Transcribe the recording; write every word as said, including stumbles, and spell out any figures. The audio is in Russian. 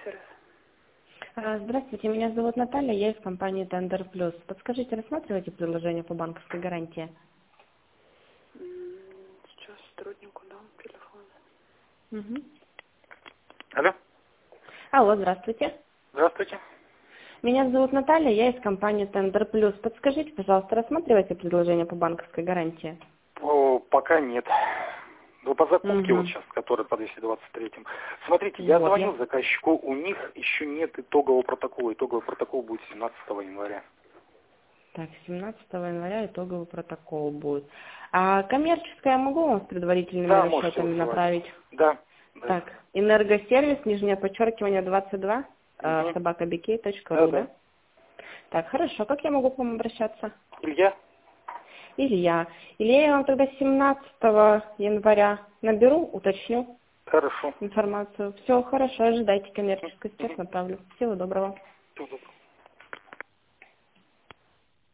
сервис. А, Здравствуйте, меня зовут Наталья, я из компании Tender Plus. Подскажите, рассматриваете предложение по банковской гарантии? М, Сейчас сотруднику дам телефон. Угу. Алло, Алло, здравствуйте. здравствуйте. Меня зовут Наталья, я из компании Tender Plus. Подскажите, пожалуйста, рассматриваете предложение по банковской гарантии? О, пока нет. Ну, по закупке вот Угу. сейчас, который по двести двадцать третьему. Смотрите, я Вот, звонил я... заказчику, у них еще нет итогового протокола. Итоговый протокол будет семнадцатого января. Так, семнадцатого января итоговый протокол будет. А коммерческое я могу вам с предварительными Да, можете расчетами высылать. направить? Да, да. Так, энергосервис, нижнее подчеркивание, двадцать два, Угу. собака би кей точка Да, ру, да. да? Так, хорошо, как я могу к вам обращаться? Илья? Илья. Илья, я вам тогда семнадцатого января наберу, уточню Хорошо. информацию. Все, хорошо, ожидайте коммерческую, сейчас Угу. направлю. Всего доброго. Всего доброго.